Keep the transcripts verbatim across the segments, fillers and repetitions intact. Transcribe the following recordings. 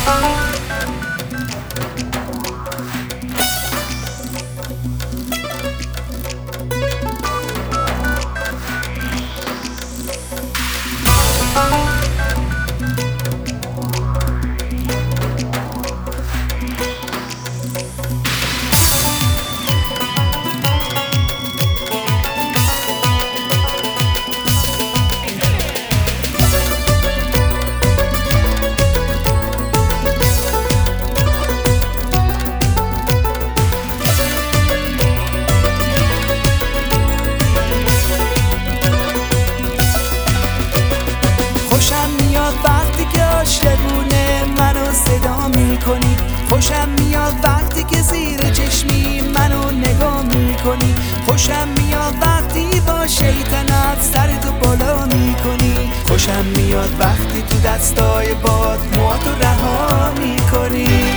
خوشم میاد وقتی که زیر چشمی منو نگاه میکنی. خوشم میاد وقتی با شیطنت سرتو بالا میکنی. خوشم میاد وقتی تو دستای باد موهاتو رها میکنی.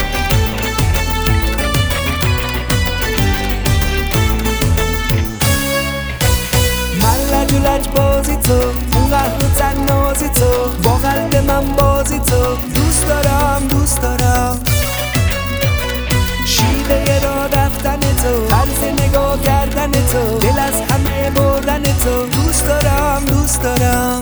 من لج و لج بازی تو، اون قهر و تنازی تو، با قلب من بازی تو. دوست دارم دوست دارم شیوه را رفتن تو، طرز نگاه کردن تو، دل از همه بردن تو. دوست دارم دوست دارم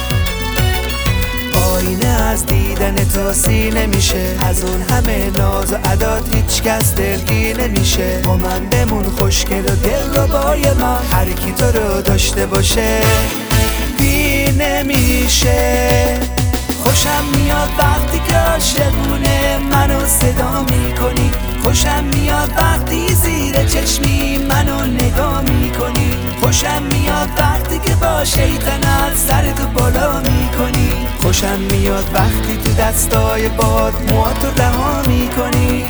آینه از دیدن تو سینه میشه. از اون همه ناز و عدات هیچ کس دلگیر نمیشه. با من بمون خوشگل و دل رو بای من، هر کی تو رو داشته باشه بی نمیشه. خوشم میاد وقتی که عاشقونه منو صدا میکنی. خوشم میاد وقتی زیر چشمی منو نگاه میکنی. خوشم میاد وقتی که با شیطنت سرتو بالا میکنی. خوشم میاد وقتی تو دستای باد موهاتو رها میکنی.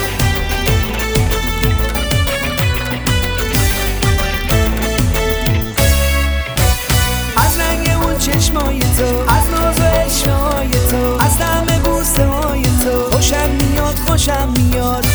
از رنگ اون چشمای تو، از ناز و اشنای تو، از طعم بوسه های تو. خوشم میاد خوشم میاد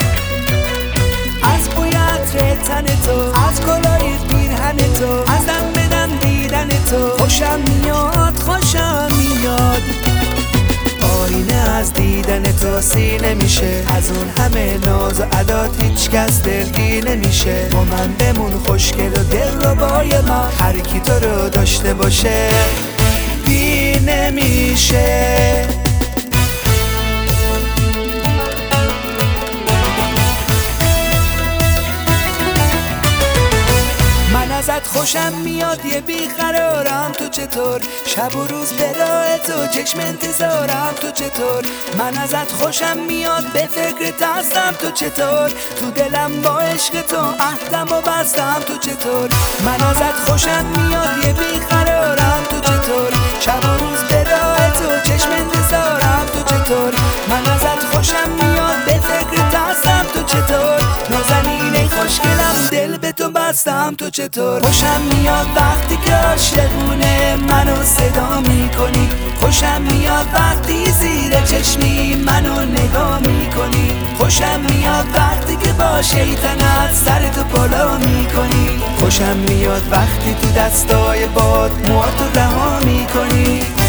از بوی عطر تن تو، از کلاه پیرهن تو، از دم به دم دیدن تو. خوشم میاد خوشم میاد آینه از دیدن تو سینه میشه. از اون همه ناز و عدات هیچ کس دلگیر نمیشه. با من بمون خوشگل و دل رو بای من، هر کی تو رو داشته باشه بی نمیشه. ازت خوشم میاد یه بیقرارم. تو چطور؟ شب و روز به راه تو چشم انتظارم. تو چطور؟ من ازت خوشم میاد به فکرت هستم. تو چطور؟ تو دلم با عشق تو عهدم و بستم. تو چطور؟ من ازت خوشم میاد یه بیقرارم. تو چطور؟ شب و روز به راه تو چشم انتظارم. تو چطور؟ من ازت خوشم میاد به فکرت هستم. تو چطور؟ نازنینه خوشگلم دل به تو بستم. تو چطور؟ خوشم میاد وقتی که عاشقونه منو صدا میکنی. خوشم میاد وقتی زیر چشمی منو نگاه میکنی. خوشم میاد وقتی که با شیطنت سرتو بالا میکنی. خوشم میاد وقتی تو دستای باد موهاتو رها میکنی.